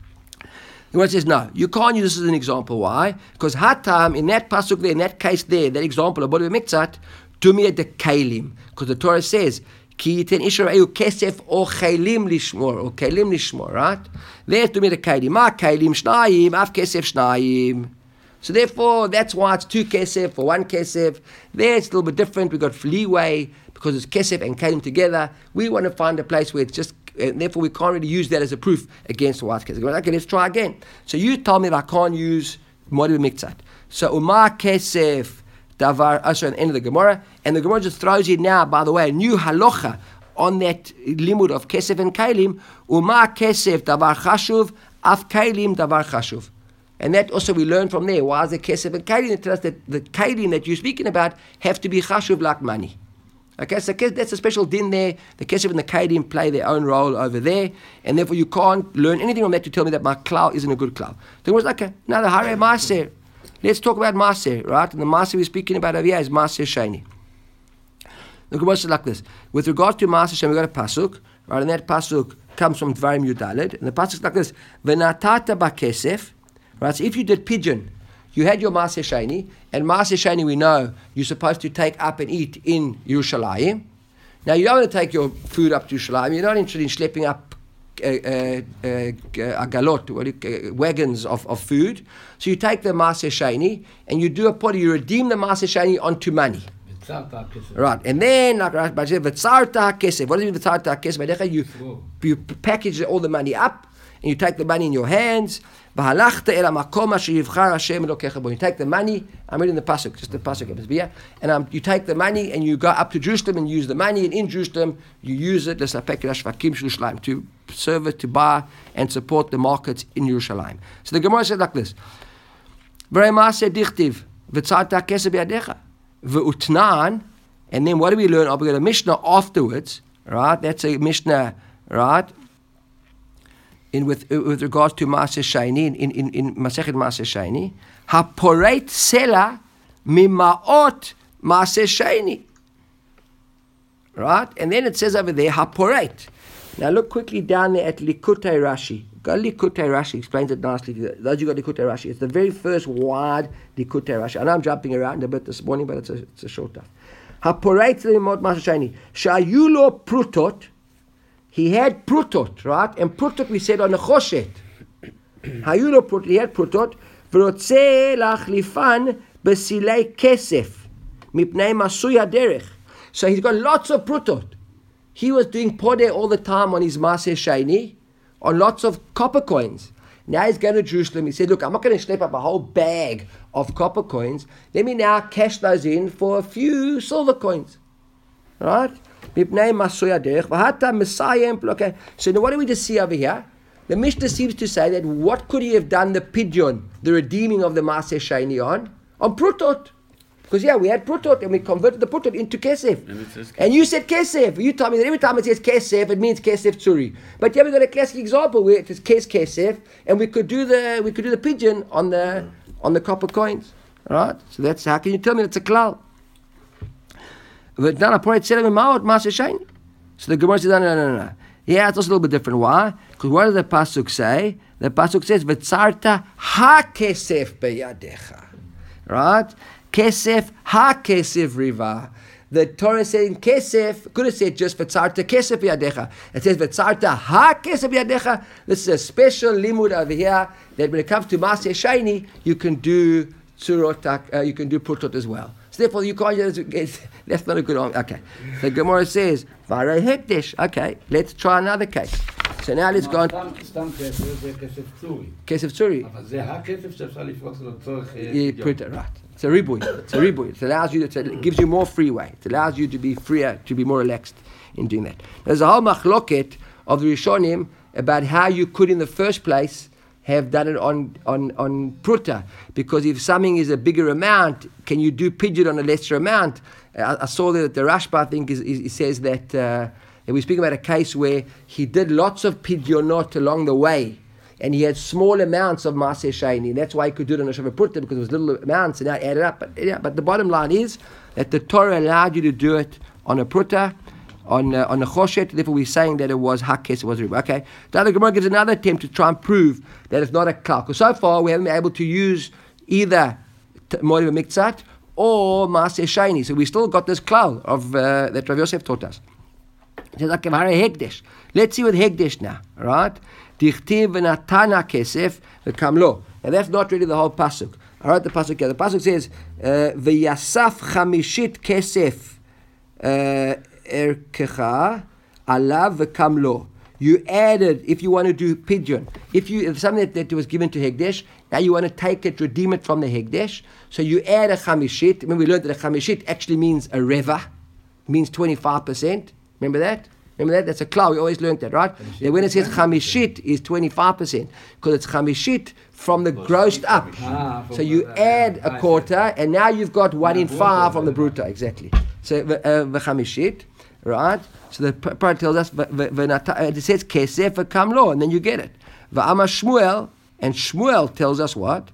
The Gemara says no, you can't use this as an example. Why? Because hatam in that pasuk there, in that case there, that example of modeh b'miktzat, dumia de kalim, because the Torah says ki yiten isher eyu kesef o chelim lishmor, right? There's dumia de kalim. Ma kalim shnayim, af kesef shnayim. So therefore, that's why it's 2 kesef or 1 kesef. There it's a little bit different. We've got leeway because it's kesef and kalim together. We want to find a place where it's just, therefore we can't really use that as a proof against white kesef. Okay, let's try again. So you tell me that I can't use Modi b'miktzat. So Uma Kesef Davar Asher at the end of the Gemara. And the Gemara just throws in now, by the way, a new halacha on that limud of Kesef and Kalim. Uma Kesef Davar Chashuv, Af Kalim Davar Chashuv. And that also we learn from there. Why is the Kesef and Kalim? It tells us that the Kalim that you're speaking about have to be Chashuv like money. Okay, so that's a special din there. The Kesef and the Kalim play their own role over there, and therefore you can't learn anything from that to tell me that my klal isn't a good klal. The Gemara was like, okay, now the Hare Maaser. Let's talk about Maaser, right? And the Maaser we're speaking about over here is Maaser Sheni. The Gemara says like this. With regards to Maaser Sheni, we got a pasuk, right? And that pasuk comes from Dvarim Yudaled, and the pasuk is like this: V'natata ba'kesef, right? So if you did pigeon, you had your Maaser Sheni, and Maaser Sheni we know you're supposed to take up and eat in Yerushalayim. Now you don't want to take your food up to Yerushalayim. You're not interested in schlepping up agalot, wagons of food. So you take the Maaser Sheni and you do a pot. You redeem the Maaser Sheni onto money. Right, and then like v'tzarta kesef. What does it mean v'tzarta kesef? You package all the money up and you take the money in your hands. You take the money. I'm reading the pasuk, just the pasuk. And you take the money and you go up to Jerusalem and use the money. And in Jerusalem, you use it to serve it, to buy and support the markets in Yerushalayim. So the Gemara said like this: and then what do we learn? We got a Mishnah afterwards, right? That's a Mishnah, right? With regards to Maaser Sheni, in Masechet Maaser Sheni, haporeit sela mimaot Maaser Sheni. Right? And then it says over there, haporeit. Now look quickly down there at Likutei Rashi. Go Likutei Rashi, explains it nicely. Those who got Likutei Rashi, it's the very first wide Likutei Rashi. I know I'm jumping around a bit this morning, but it's a short time. Haporeit sela mimaot Maaser Sheni. Shayulo prutot. He had prutot, right? And prutot we said on the choshet. Hayulo prutot, he had prutot. V'rotzeh lachlifan b'silei kesef mipnei masui haderech. So he's got lots of prutot. He was doing podeh all the time on his Maaser Sheni, on lots of copper coins. Now he's going to Jerusalem. He said, look, I'm not going to schlep up a whole bag of copper coins. Let me now cash those in for a few silver coins. Right? Okay, so now what do we just see over here? The Mishnah seems to say that what could he have done the pidyon, the redeeming of the Maaser Sheni on prutot? Because we had prutot and we converted the prutot into kesef. And you said kesef. You told me that every time it says kesef, it means kesef tzuri. But we got a classic example where it says kesef, and we could do the pidyon on the copper coins. Right? So that's how can you tell me it's a klal? So the Gemara says, no. Yeah, it's also a little bit different. Why? Because what does the pasuk say? The pasuk says, "V'tzarta ha-kesef beyadecha." Right? Kesef ha-kesef riva. The Torah said in kesef, could have said just "V'tzarta kesef beyadecha." It says "V'tzarta ha-kesef beyadecha." This is a special limud over here that when it comes to Maaser Sheni, you can do tzurot, you can do prutot as well. So therefore, you can't just, that's not a good answer. Okay. The Gemara says, Varei Hekdesh. Okay, let's try another case. So now let's go on. סתם כסף זה כסף צורי. כסף צורי. אבל זה הכסף שאפשר לפרוס לצורך right. It's a ribui. It allows you, it gives you more freeway. It allows you to be freer, to be more relaxed in doing that. There's a whole machloket of the Rishonim about how you could in the first place have done it on pruta, because if something is a bigger amount, can you do pidyon on a lesser amount? I saw that the Rashba, I think, he says that we're speaking about a case where he did lots of pidyonot along the way, and he had small amounts of Maaser Sheni, and that's why he could do it on a Shavah Pruta, because it was little amounts, and now added up. But the bottom line is that the Torah allowed you to do it on a pruta, on a choshet. Therefore, we're saying that it was hakes, it was riba. Okay. Now the Gemara gives another attempt to try and prove that it's not a klal. Because so far we haven't been able to use either mori b'miktzat or Maaser Sheni. So we still got this klal of that Rav Yosef taught us. It says, okay, hekdesh. Let's see with hekdesh now, right? Dichtiv v'natana kesef v'kamlo. Now that's not really the whole pasuk. I wrote the pasuk here. The pasuk says, v'yasaf chamishit kesef erkecha alav v'kamlo. You added, if you want to do pidyon, if something that was given to hekdesh, Now you want to take it, redeem it from the Hegdesh. So you add a chamishit. Remember we learned that a chamishit actually means a reva, means 25%. Remember that? That's a cloud. We always learned that, right? And when it says chamishit is 25%, because it's chamishit from the grossed up. So you add a quarter, and now you've got 1 in 5 from the bruta, exactly. So the chamishit, right? So the Torah tells us, it says kesef v'kamlo, and then you get it. V'amar Shmuel, and Shmuel tells us what?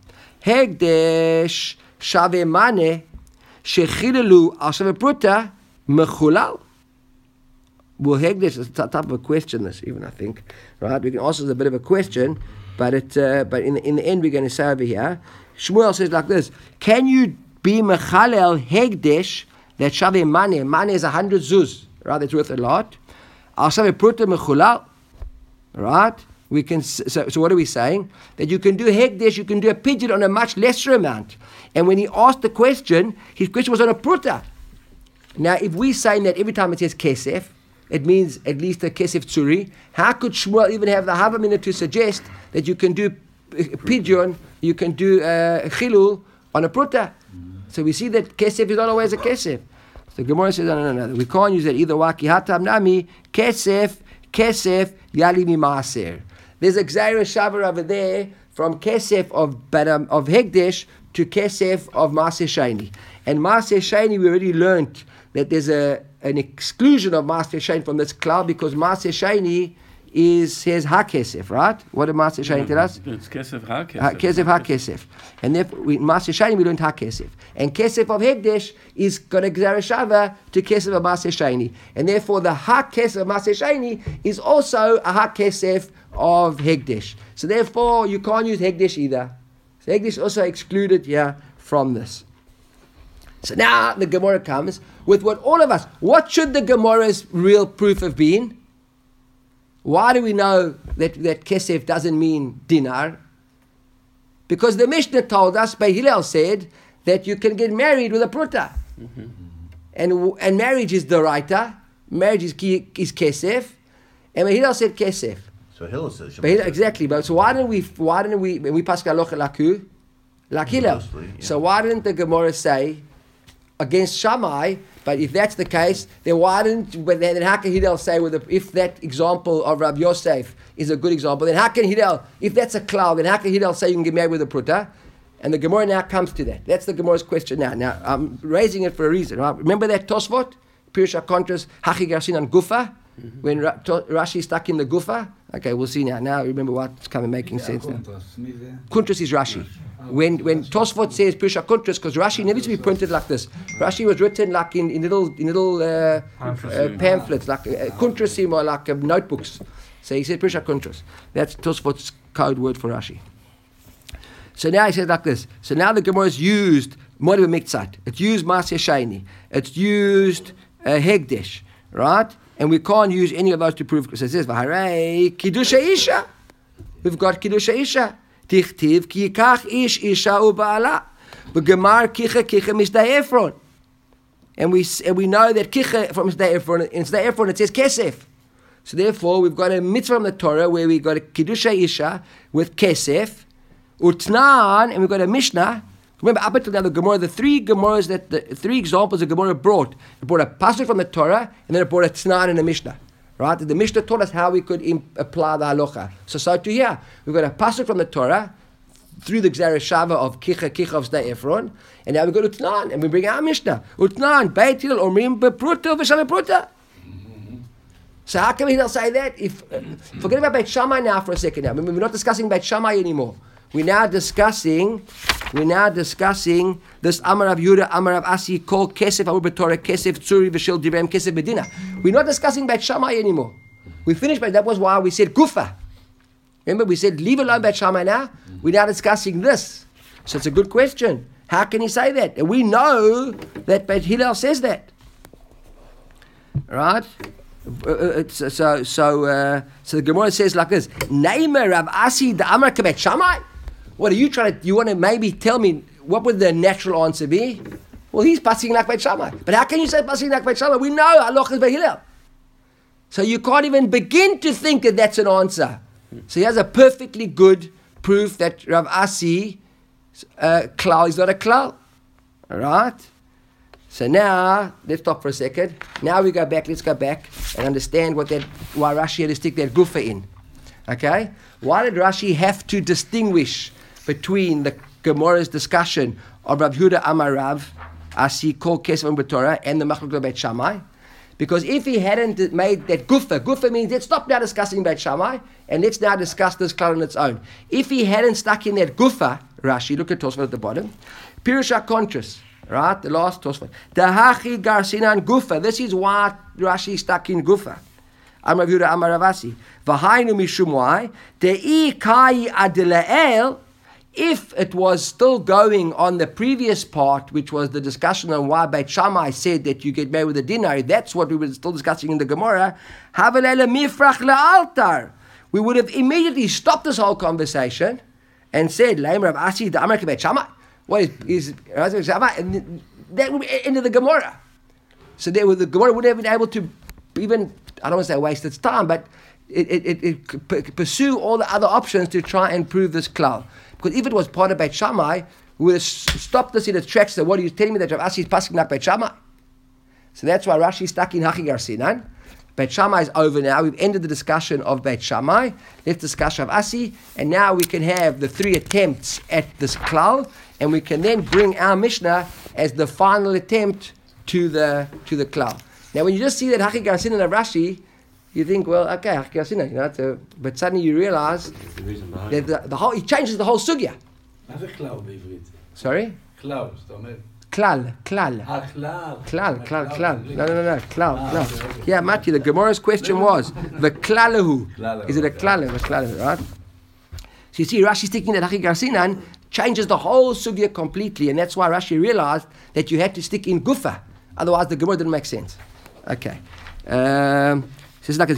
Hegdesh shave mane shechilelu al shave bruta mechulal. Well, Hegdesh is a type of a question, this even, I think. Right? We can ask this a bit of a question, but in the end we're going to say over here, Shmuel says like this, can you be mechalel Hegdesh that shave mane? Mane is 100 zuz, right? That's worth a lot. Al shave bruta mechulal, right? We can, so what are we saying? That you can do Hegdesh, you can do a pidyon on a much lesser amount. And when he asked the question, his question was on a pruta. Now, if we're saying that every time it says kesef, it means at least a kesef tzuri, how could Shmuel even have the Havamina to suggest that you can do pidyon, you can do chilul on a pruta? So we see that kesef is not always a kesef. So Gemara says, no. We can't use that either. Waki hatam nami, kesef, yali mi maaser. There's a Gzeira Shavar over there from Kesef of Hegdesh to Kesef of Maaser Sheni. And Maaser Sheni, we already learnt that there's an exclusion of Maaser Sheni from this cloud because Maaser Sheni says Ha-Kesef, right? What did Maaser Sheni tell us? It's Kesef Ha-Kesef. Kesef Ha-Kesef. And therefore, Maaser Sheni, we learned Ha-Kesef. And Kesef of Hegdesh is got a Gzeira Shavar to Kesef of Maaser Sheni. And therefore, the Ha-Kesef of Maaser Sheni is also a Ha-Kesef of Hegdesh. So therefore, you can't use Hegdesh either. So Hegdesh is also excluded here from this. So now the Gemara comes with what should the Gemara's real proof have been? Why do we know that Kesef doesn't mean dinar? Because the Mishnah told us, by Hillel said, that you can get married with a pruta. Mm-hmm. And marriage is doraita, marriage is Kesef, and Hillel said Kesef. So Hillel says. Exactly. But so why didn't we when we pass halacha laku, like Hillel? Yeah. So why didn't the Gemara say against Shammai? But if that's the case, then then how can Hillel say if that example of Rav Yosef is a good example? Then how can Hillel, if that's a cloud, then how can Hillel say you can get married with a pruta? And the Gemara now comes to that. That's the Gemara's question now. Now I'm raising it for a reason. Right? Remember that Tosfot, Pirush HaKontras, Hachi Garsin on Gufa, when Rashi stuck in the Gufa. Okay, we'll see now. Now remember what's coming making sense now. Kuntras is Rashi. When Tosfot says Pirush HaKontras, because Rashi needs to be printed like this. Rashi was written like in little pamphlets, like Kuntrasim or like notebooks. So he said Pirush HaKontras. That's Tosfot's code word for Rashi. So now he says like this. So now the Gemara is used Moed Miktzat. It's used Maaser Sheni. It's used Hegdesh, right? And we can't use any of those to prove. So it says, "V'harei Kiddush Isha." We've got Kiddush Isha. Tichtiv ki yikach ish isha u'ba'ala. V'gemar kicha misdei Ephron. And we know that kicha from misdei Ephron, in misdei Ephron it says kesef. So therefore we've got a mitzvah from the Torah where we got a Kiddush Isha with kesef, utnan, and we've got a Mishnah. Remember, up until now, the Gemara, the three examples the Gemara brought. It brought a pasuk from the Torah, and then it brought a Tnan and a Mishnah. Right? The Mishnah taught us how we could apply the halacha. So to here, we've got a pasuk from the Torah, through the Gzeira Shava of Kicha of Sdei Ephron, and now we go to Tnan, and we bring our Mishnah. Utnan, Beit Hillel, Omrim, Bepruta, V'Shem Bepruta. So how can we say that? Forget about Beit Shammai now for a second now. We're not discussing Beit Shammai anymore. We're now discussing this Amar Rav Yehuda, Amar Rav Asi, Kol Kesef Amur B'Torah, Kesef Tzuri V'Shel Divrem, Kesef Bedina. We're not discussing Beit Shammai anymore. We finished, but that was why we said Gufa. Remember, we said leave alone Beit Shammai now. We're now discussing this. So it's a good question. How can he say that? And we know that Beit Hillel says that. Right? So the Gemara says like this: Neimer Rav Asi the Amar Beit Shammai. What are you trying to? You want to maybe tell me what would the natural answer be? Well, he's passing like Beit Shammai. But how can you say passing like Beit Shammai? We know Halacha is Beit Hillel. So you can't even begin to think that that's an answer. So he has a perfectly good proof that Rav Asi klal is not a klal. All right? So now, let's stop for a second. Now we go back, let's go back and understand why Rashi had to stick that gufa in. Okay? Why did Rashi have to distinguish between the Gemara's discussion of Rav Yehuda Amar Rav Asi called Kesef B'Torah and the Machlokes Beit Shammai? Because if he hadn't made that gufa means let's stop now discussing Beit Shammai and let's now discuss this klal on its own. If he hadn't stuck in that gufa, Rashi, look at Tosfot at the bottom, Pirusha Contras, right, the last Tosfot, Dahachi Garsinan gufa, this is why Rashi stuck in gufa. Amar Rav Yehuda Amar Rav Asi, V'hainu mishum why, De'i kai adelael, if it was still going on the previous part, which was the discussion on why Beit Shammai said that you get married with a dinar, that's what we were still discussing in the Gemara, Havelele mifrach le'altar. We would have immediately stopped this whole conversation and said, Laim Rav Asi, the Amar Beit Shammai. What is Beit Shammai? And that would be into the Gemara. So the Gemara wouldn't have been able to even, I don't want to say waste its time, but it pursue all the other options to try and prove this klal. Because if it was part of Beit Shammai, we would have stopped this in its tracks. So what are you telling me that Rav Asi is passing like Beit Shammai? So that's why Rashi is stuck in Hachi Garsinan. Beit Shammai is over now. We've ended the discussion of Beit Shammai. Let's discuss Rav Asi. And now we can have the 3 attempts at this klal. And we can then bring our Mishnah as the final attempt to the klal. Now when you just see that Hachi Garsinan of Rashi, you think, well, okay, Hachi Garsinan, but suddenly you realize that the whole, he changes the whole sugya. מה זה כלל בעברית? Sorry? כלל, שאתה אומר. Klal. כלל. No, klal. Yeah, Mati, the Gemara's question was, the klalahu. Is it a klalahu, right? So you see, Rashi sticking that Hachi Garsinan changes the whole sugya completely, and that's why Rashi realized that you had to stick in gufa. Otherwise, the Gemara didn't make sense. Okay. Says like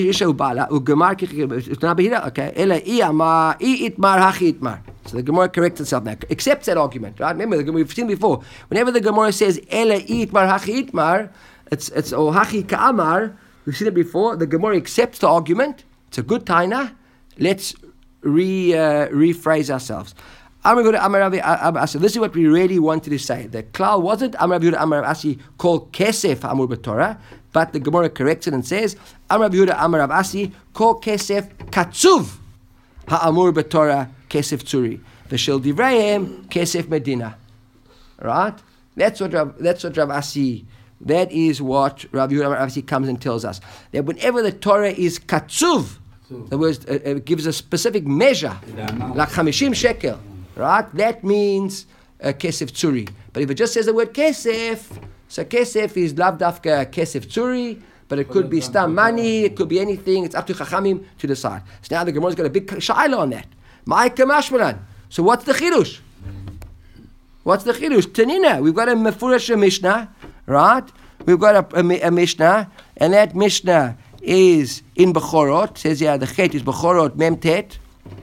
so the Gemara corrects itself now, accepts that argument, right? Remember, we've seen before. Whenever the Gemara says Ela itmar hachi itmar, it's or hachi ka'amar. We've seen it before. The Gemara accepts the argument. It's a good taina. Let's rephrase ourselves. So this is what we really wanted to say. The klal wasn't Amar Rav Yehuda Amar Rav Asi called Kesef Amur B'Torah, but the Gemara corrects it and says Amar Rav Yehuda Amar Rav Asi called Kesef Katzuv Ha'amur B'Torah Kesef Tzuri V'Shel Divreihem Kesef Medina. Right? That's what Rav Asi. That is what Rav Yehuda Amar Rav Asi comes and tells us, that whenever the Torah is Katzuv, the word it gives a specific measure, like 50 shekel. Right? That means kesef tzuri. But if it just says the word kesef, so kesef is lav dafka kesef tzuri, but it could be stam money, it could be anything. It's up to chachamim to decide. So now the Gemara's got a big shaila on that. Ma'ika mashmalan. So what's the chidush? What's the chidush? Tanina. We've got a mefurash Mishnah, right? We've got a Mishnah, and that Mishnah is in Bechorot. Says the chet is Bechorot memtet.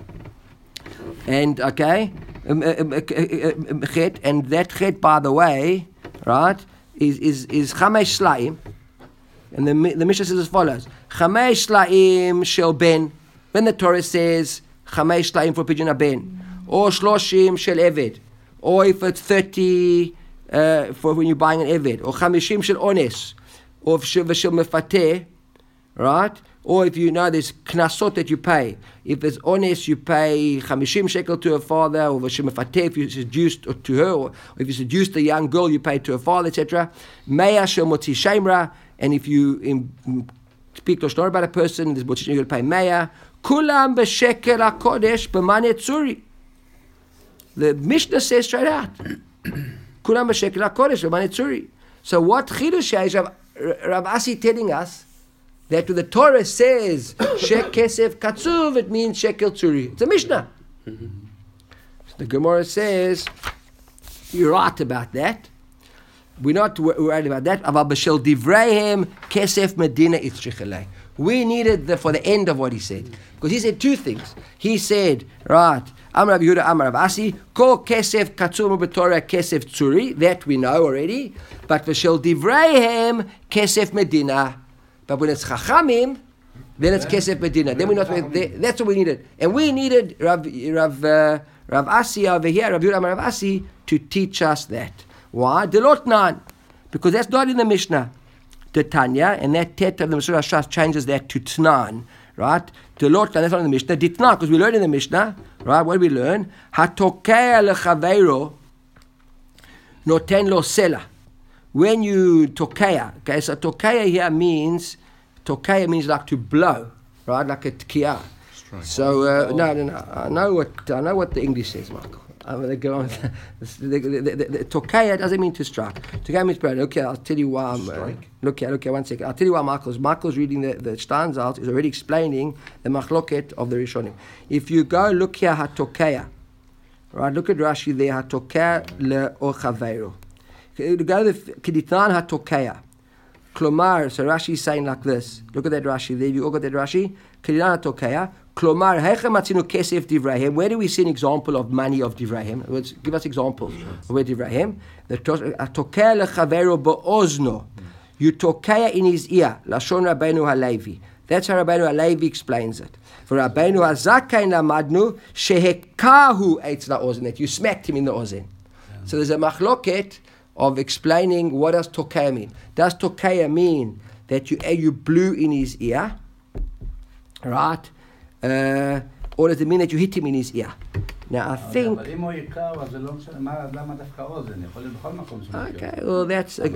And okay, chet, and that chet, by the way, right, is chamesh slaim, and the Mishnah says as follows: chamesh slaim shel ben. When the Torah says chamesh slaim for pidyon ben, or shloshim shel eved, or if it's 30 for when you're buying an eved, or chamishim shel ones, or shel mefateh, right? Or if you know there's knasot that you pay. If there's ones, you pay 50 shekel to her father, or v'shemafateh if you seduced to her, or if you seduced a young girl, you pay to her father, etc. Meya shel motzi shemra, and if you speak lashon about a person, there's motzi, you're going to pay meya. Kulam b'shekel hakodesh b'mane tzuri. The Mishnah says straight out. Kulam b'shekel hakodesh b'mane tzuri. So what chidush is Rav Asi telling us? That when the Torah says shek kesef katzuv, it means shekel tzuri. It's a Mishnah. So the Gemara says, you're right about that. We're not worried about that. Aval b'shel divreihem kesef medina itzrichelei. We needed for the end of what he said. Because he said 2 things. He said, right, Amar Rav Yehuda Amar Rav Asi, kol kesef katzuv b'Torah kesef tzuri. That we know already. But b'shel divreihem kesef medina. But when it's chachamim, Then it's Kesef Bedina. Then we're not. That's what we needed, and we needed Rav Asi over here, Rav Yehuda Rav Asi, to teach us that. Why? Delotnan, because that's not in the Mishnah. The Tanya, and that tet of the Mesurah Shas changes that to Tnan, right? Delotnan, that's not in the Mishnah. Ditnan, because we learned in the Mishnah, right? What did we learn? Hatokea lechaveiro noten lo sela. When you tokea, okay, so tokea here means like to blow, right? Like a tkiah. So no. I know what the English says, Michael. They go on. The tokea doesn't mean to strike. Tokea means blow. Okay, I'll tell you why. Look here, 1 second. I'll tell you why Michael's reading the Steinsaltz is already explaining the machloket of the Rishonim. If you go look here, hatokea, right? Look at Rashi there, hatokea le'ochaveiro. Go to the Keditnan hatokea. Klomar, so Rashi is saying like this. Look at that Rashi there. You all got that Rashi? Keditnan hatokea. Klomar, heichem matzinu kesef divrahim. Where do we see an example of money of divrahim? Give us examples of where divrahim. The hatokea lechavero be'ozno. You tokea in his ear. Lashon Rabbeinu Halevi. That's how Rabbeinu Halevi explains it. For Rabbeinu Hazakain lamadnu shehekahu eitz la'ozen. That you smacked him in the ozen. So there's a machloket of explaining what does tokea mean. Does tokea mean that you blew in his ear, right? Or does it mean that you hit him in his ear? Now I think. Okay, well that's. I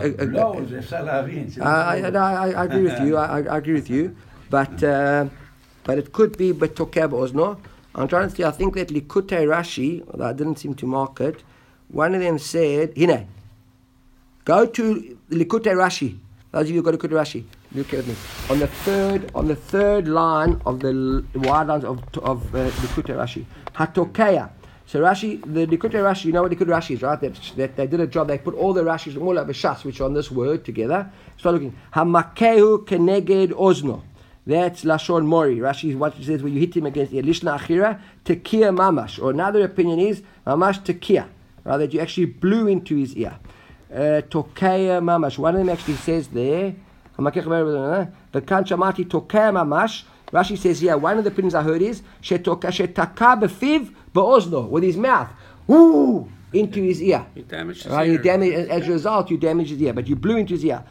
agree with you. I agree with you, but it could be but tokea be'ozno. I'm trying to see. I think that Likutei Rashi, although I didn't seem to mark it, one of them said, Hine. Go to Likutei Rashi. Those of you who go to Likutei Rashi, look at me. On the third line of the wide lines of Likutei Rashi, Hatokea. So Rashi, the Likutei Rashi, you know what Likutei Rashi is, right? That they did a job. They put all the Rashis, all of the Shas, which are on this word together. Start looking. Hamakehu keneged ozno. That's Lashon Mori. Rashi, what it says, when you hit him against the Lishna Achira, tekia mamash. Or another opinion is mamash tekia, right? That you actually blew into his ear. Tokea mamash. One of them actually says there, the Kanchamati tokea mamash. Rashi says here, one of the opinions I heard is shetaka befiv be'ozno, with his mouth, woo, into his ear. You damaged his right? ear. You damage, as a result, you damage his ear, but you blew into his ear.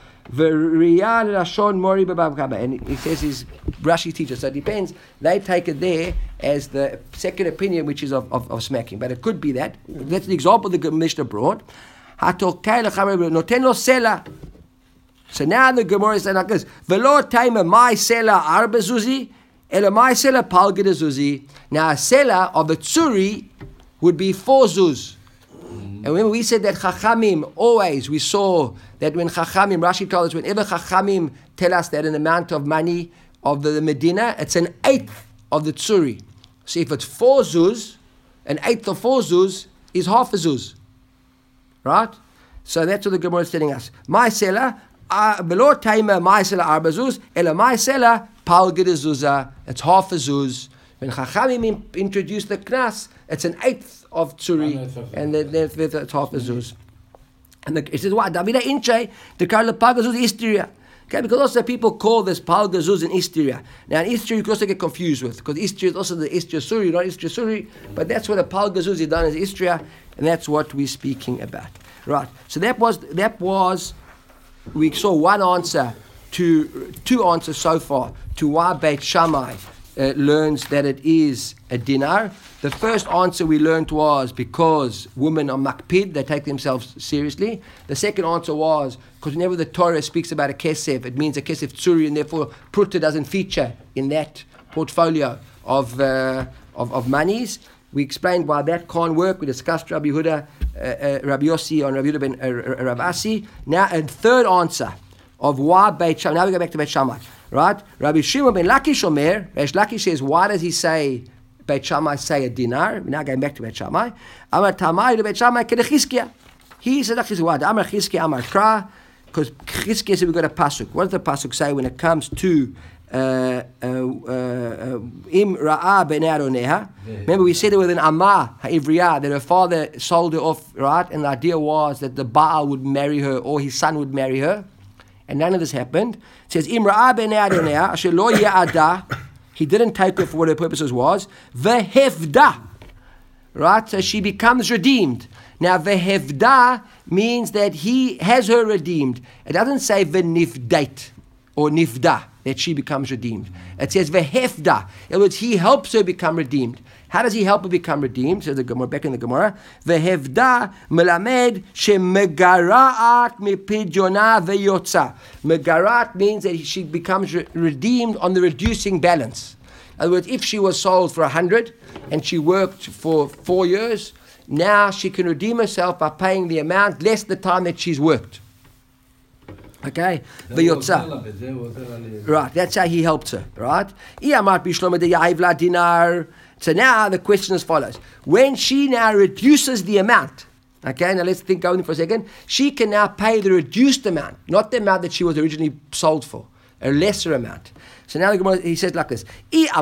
And he says his Rashi teacher. So it depends. They take it there as the second opinion, which is of smacking, but it could be that. That's the example the Mishnah brought. So now the Gemara is saying like this: Velo taima my sela arba zuzi, ela my sela palgida zuzi. Now a sela of a tzuri would be 4 zuz. And remember we said that Chachamim always, we saw that when Chachamim, Rashi told us, whenever Chachamim tell us that an amount of money of the Medina, it's an 1/8 of the tzuri. So if it's 4 zuz, an 1/8 of 4 zuz is half a zuz. Right? So that's what the Gemara is telling us. My seller, below taima, my seller arba zuz, ela my seller palgid zuzah. It's half a zuz. When Chachamim introduced the knas, it's an 1/8 of tzuri, and then it's half a zuz. And it says, what? Davida inche, the karla palgid zuz isteria. Okay, because also people call this palgid zuz in isteria. Now in isteria you can also get confused with, because isteria is also the isteria suri, not isteria suri, but that's what the palgid zuz is done as isteria, and that's what we're speaking about. Right. So that was we saw one answer to 2 answers so far to why Beit Shammai learns that it is a dinar. The first answer we learned was because women are makpid, they take themselves seriously. The second answer was because whenever the Torah speaks about a kesef, it means a kesef tzuri, and therefore pruta doesn't feature in that portfolio of monies. We explained why that can't work. We discussed Rabbi Yehuda, Rabbi Yossi on Rabbi Yehuda ben Rav Asi. Now a third answer of why Beit Shammai. Now we go back to Beit Shammai, right? Rabbi Shimon ben Lakish Omer. Reish Lakish says, why does he say Beit Shammai say a dinar? We're now going back to Beit Shammai. Amar Tamai to Beit Shammai kedechizkia. He said, "What? Amar Chizkia, Amar Kra." Because Chizkia said we got a pasuk. What does the pasuk say when it comes to Im Ra'a ben Aroneha? Remember we said it with an Amma Ha'ivriya, that her father sold her off, right? And the idea was that the Baal would marry her or his son would marry her. and none of this happened. It says, Imra'a b'nei Adonai, asher lo ya'ada, he didn't take her for what her purposes was, v'hevda, right? So she becomes redeemed. Now, v'hevda means that he has her redeemed. It doesn't say v'nifdait or nifda, that she becomes redeemed. It says v'hefda. In other words, he helps her become redeemed. How does he help her become redeemed? So the Gemara, back in the Gemara, v'hevda melamed shemegara'at mipidjona ve'yotza. Megarat means that she becomes redeemed on the reducing balance. In other words, if she was sold for 100 and she worked for 4 years, now she can redeem herself by paying the amount less the time that she's worked. Okay? V'yotza. Right, that's how he helped her. Right? So now the question is as follows. When she now reduces the amount, okay, now let's think going for a second, she can now pay the reduced amount, not the amount that she was originally sold for, a lesser amount. So now he says like this,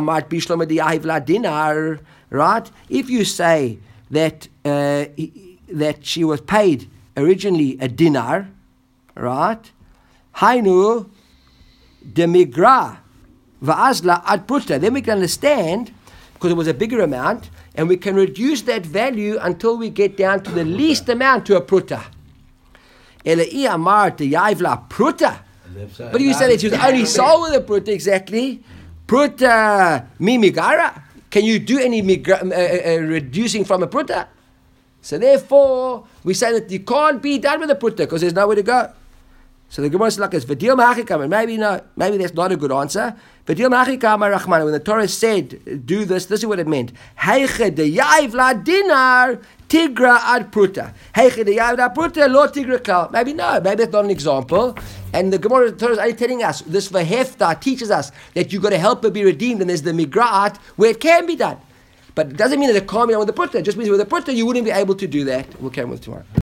right? If you say that that she was paid originally a dinar, right? Hainu demigra va'azla ad pruta. Then we can understand, because it was a bigger amount, and we can reduce that value until we get down to the least amount to a pruta. Elai amar te yaivla pruta. But you say that she was only sold with a pruta, exactly. Pruta mimigara. Can you do any reducing from a pruta? So therefore, we say that you can't be done with a pruta because there's nowhere to go. So the Gemara is like this, V'dil ma'achikam, and maybe that's not a good answer. V'dil ma'achikam rachmana, when the Torah said, do this is what it meant. Heiche de ya'iv la dinar, tigra ad pruta. Heiche de ya'iv la pruta, lo tigra klal. Maybe that's not an example. And the Gemara, the Torah is only telling us, this v'hefta teaches us that you've got to help her be redeemed, and there's the migra'at, where it can be done. But it doesn't mean that it can't be done with the pruta. It just means with the pruta, you wouldn't be able to do that. We'll carry on with tomorrow.